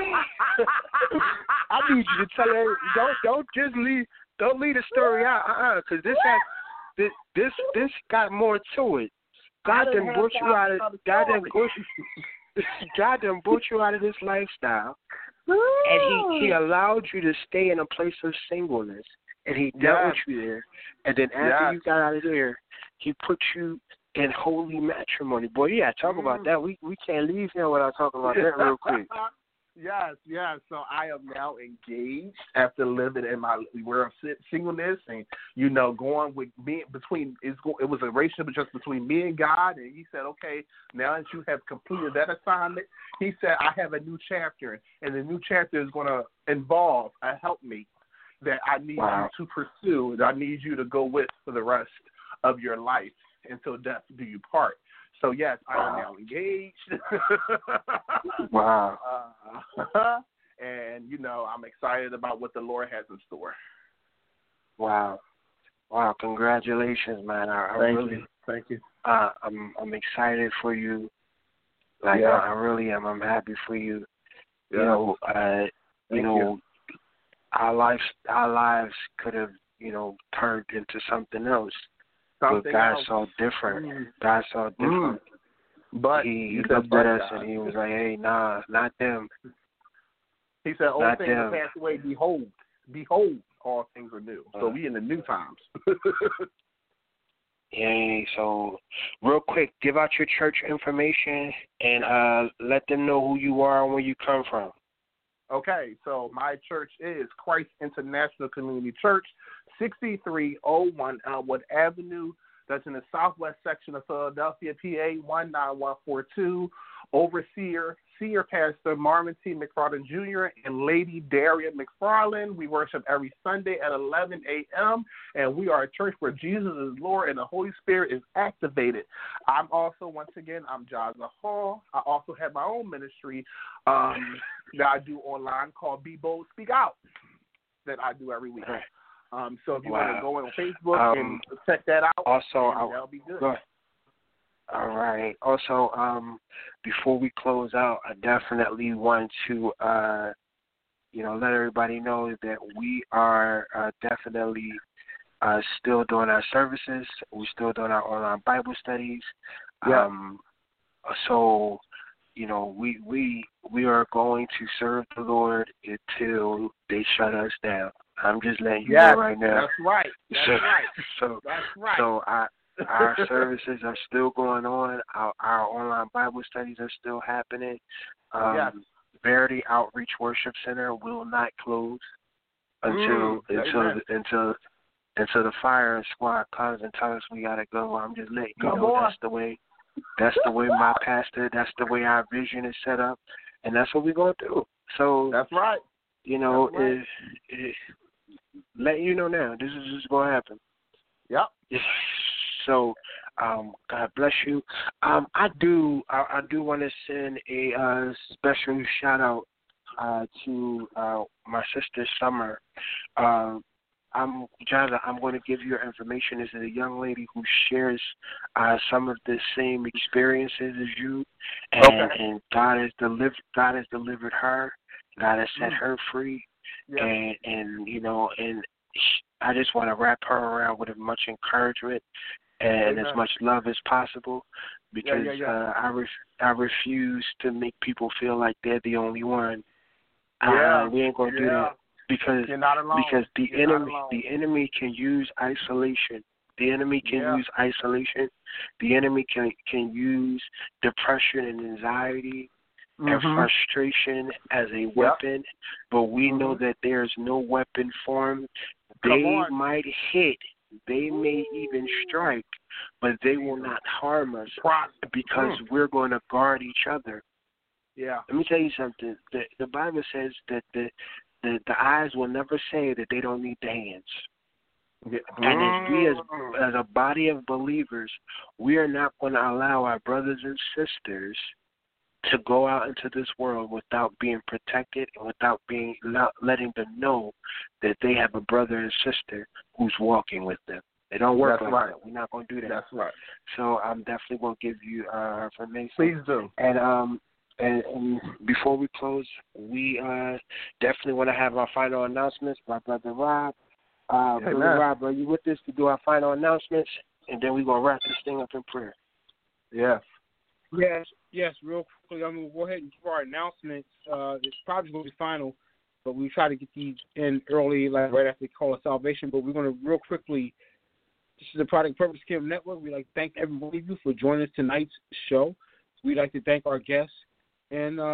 I need you to tell her. Don't don't just leave. Don't leave the story out. Uh uh Because this has this this this got more to it. God I didn't done have brought you time out to of tell the God done story. brought you, God done brought you out of this lifestyle, and he he allowed you to stay in a place of singleness, and he dealt Yes. with you there, and then after Yes. you got out of there, he put you in holy matrimony. Boy, yeah, talk Mm. about that. We we can't leave here without talking about that real quick. Yes, yes. So I am now engaged after living in my world of singleness, and you know, going with me between it's go, it was a relationship just between me and God, and He said, okay, now that you have completed that assignment, He said, I have a new chapter, and the new chapter is going to involve a helpmate that I need wow. you to pursue, that I need you to go with for the rest of your life until death do you part. So, yes, I am now engaged. Wow. Uh, and, you know, I'm excited about what the Lord has in store. Wow. Wow. Congratulations, man. I, I Thank really, you. Thank you. Uh, I'm I'm excited for you. Like, yeah. I, I really am. I'm happy for you. Yeah. You know, uh, you know, you. our lives, our lives could have, you know, turned into something else. Something but God else. saw different. Mm. God saw different. Mm. But he, he said, looked at us God. And He was like, "Hey, nah, not them." He said, "All not things them. have passed away. Behold, behold, all things are new." So uh, we in the new times. Yeah. So, real quick, give out your church information and uh, let them know who you are and where you come from. Okay, so my church is Christ International Community Church, sixty-three oh one Elmwood Avenue. That's in the southwest section of Philadelphia, P A one nine one four two. Overseer, Senior Pastor Marvin T. McFarland Junior and Lady Daria McFarland. We worship every Sunday at eleven a.m., and we are a church where Jesus is Lord and the Holy Spirit is activated. I'm also, once again, I'm Jaza Hall. I also have my own ministry um, that I do online called Be Bold, Speak Out, that I do every week. Um, so if you wow. want to go on Facebook um, and check that out, also, that'll be good. Go All right. Also, um, before we close out, I definitely want to, uh, you know, let everybody know that we are uh, definitely uh, still doing our services. We're still doing our online Bible studies. Yeah. Um, so, you know, we we we are going to serve the Lord until they shut us down. I'm just letting you yes, know right now. That's right. That's so, right. So, that's right. So I. Our services are still going on. Our, our online Bible studies are still happening. Um, yes. Verity Outreach Worship Center will not close until mm, until amen. until until the fire squad comes and tells us we gotta go. I'm just letting you Come know on. that's the way. That's the way my pastor. That's the way our vision is set up, and that's what we're gonna do. So that's right. You know, right. It, it, let you know now. This is just gonna happen. Yep. So, um, God bless you. Um, I do, I, I do want to send a uh, special shout out uh, to uh, my sister Summer. Uh, I'm Jaza. I'm going to give you her information. This is a young lady who shares uh, some of the same experiences as you, and, okay. and God has delivered. God has delivered her. God has set mm. her free, yeah. and and you know, and she, I just want to wrap her around with as much encouragement and Amen. as much love as possible, because yeah, yeah, yeah. Uh, I ref- I refuse to make people feel like they're the only one. Yeah, uh, we ain't gonna yeah. do that because You're not alone. because the You're enemy the enemy can use isolation. The enemy can yeah. use isolation. The enemy can can use depression and anxiety mm-hmm. and frustration as a weapon. Yep. But we mm-hmm. know that there's no weapon formed. They on. might hit. They may even strike, but they will not harm us because mm. we're going to guard each other. Yeah. Let me tell you something. The, the Bible says that the, the the eyes will never say that they don't need the hands. Yeah. And as we, as, as a body of believers, we are not going to allow our brothers and sisters to go out into this world without being protected and without being not letting them know that they have a brother and sister who's walking with them. They don't work That's like right. that. We're not going to do that. That's right. So I'm definitely going to give you uh, information. Please do. And um, and, and before we close, we uh, definitely want to have our final announcements by Brother Rob. Uh, hey, Brother Rob, are you with us to do our final announcements? And then we're going to wrap this thing up in prayer. Yes. Yes, yes, real quickly, I'm going to go ahead and give our announcements. Uh, it's probably going to be final, but we try to get these in early, like right after the call of salvation. But we're going to real quickly, this is the Product Purpose Kingdom Network. We'd like to thank every one of you for joining us tonight's show. We'd like to thank our guests. And uh,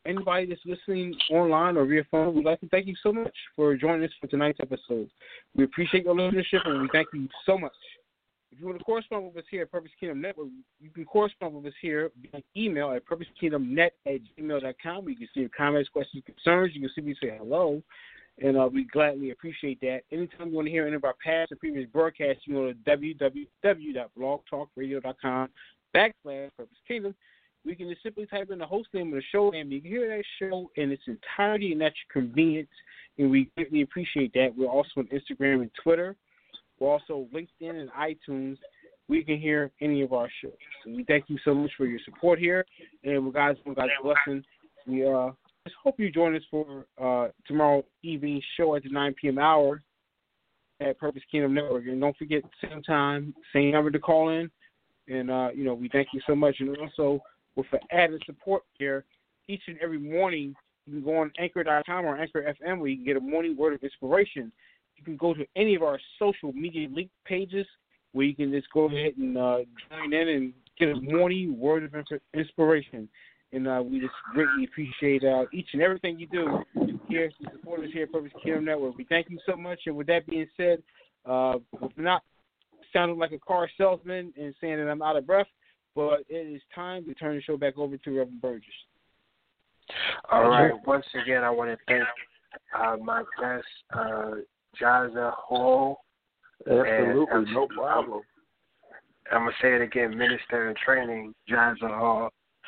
anybody that's listening online or via phone, we'd like to thank you so much for joining us for tonight's episode. We appreciate your listenership, and we thank you so much. If you want to correspond with us here at Purpose Kingdom Network, you can correspond with us here via email at purpose kingdom net at gmail dot com. You can see your comments, questions, concerns. You can simply say hello, and uh, we gladly appreciate that. Anytime you want to hear any of our past or previous broadcasts, you can go to w w w dot blog talk radio dot com backslash Purpose Kingdom. We can just simply type in the host name of the show, and you can hear that show in its entirety and at your convenience, and we greatly appreciate that. We're also on Instagram and Twitter. We're also LinkedIn and iTunes. We can hear any of our shows. And we thank you so much for your support here. And with God's, with God's blessing, we uh, just hope you join us for uh, tomorrow evening show at the nine p.m. hour at Purpose Kingdom Network. And don't forget, same time, same number to call in. And, uh, you know, we thank you so much. And also, with the added support here, each and every morning, you can go on anchor dot com or Anchor F M where you can get a morning word of inspiration. You can go to any of our social media link pages where you can just go ahead and uh, join in and get a morning word of inspiration. And uh, we just greatly appreciate uh, each and everything you do here to support us here at Purpose Kingdom Network. We thank you so much. And with that being said, uh, with not sounding like a car salesman and saying that I'm out of breath, but it is time to turn the show back over to Reverend Burgess. All right. Once again, I want to thank uh, my guest, uh, Jaza Hall. Absolutely, and, no problem. I'm, I'm going to say it again, Minister in Training, Jaza Hall.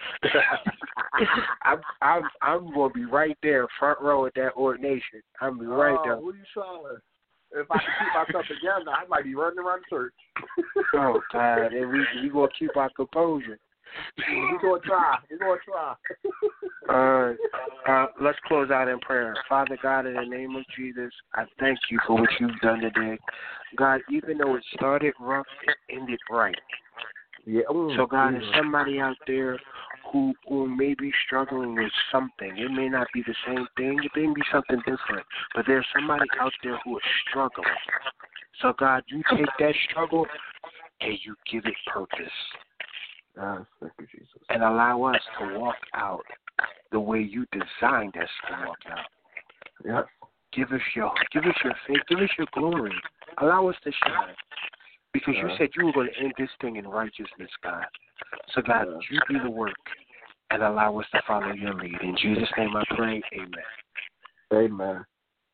I'm, I'm, I'm going to be right there, front row at that ordination. I'm going to be right oh, there. Who you trying? If I can keep myself together, I might be running around the church. Oh, God. And we we going to keep our composure. We're going to try. We're going to try. uh, uh, let's close out in prayer. Father God, in the name of Jesus, I thank you for what you've done today. God, even though it started rough, it ended right. Yeah. Mm, so, God, mm. there's somebody out there who, who may be struggling with something. It may not be the same thing. It may be something different. But there's somebody out there who is struggling. So, God, you take that struggle and you give it purpose. Uh, thank you, Jesus. And allow us to walk out the way you designed us to walk out. Yeah. Give us your, give us your faith. Give us your glory. Allow us to shine. Because you uh, said you were going to end this thing in righteousness, God. So, God, uh, you do the work and allow us to follow your lead. In Jesus' name I pray, amen. Amen.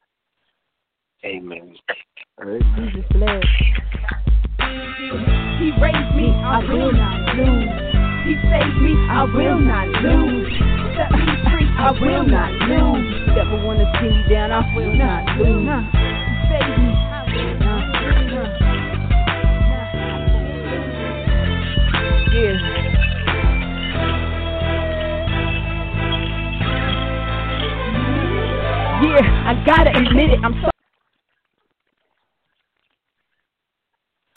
Amen. Amen. Jesus bless. He raised me, I will not lose. He saved me, I will not lose. Set me free, I will not lose. Never want to see me down, I will not lose. He saved me, I will not lose. Yeah. Yeah, I gotta admit it, I'm so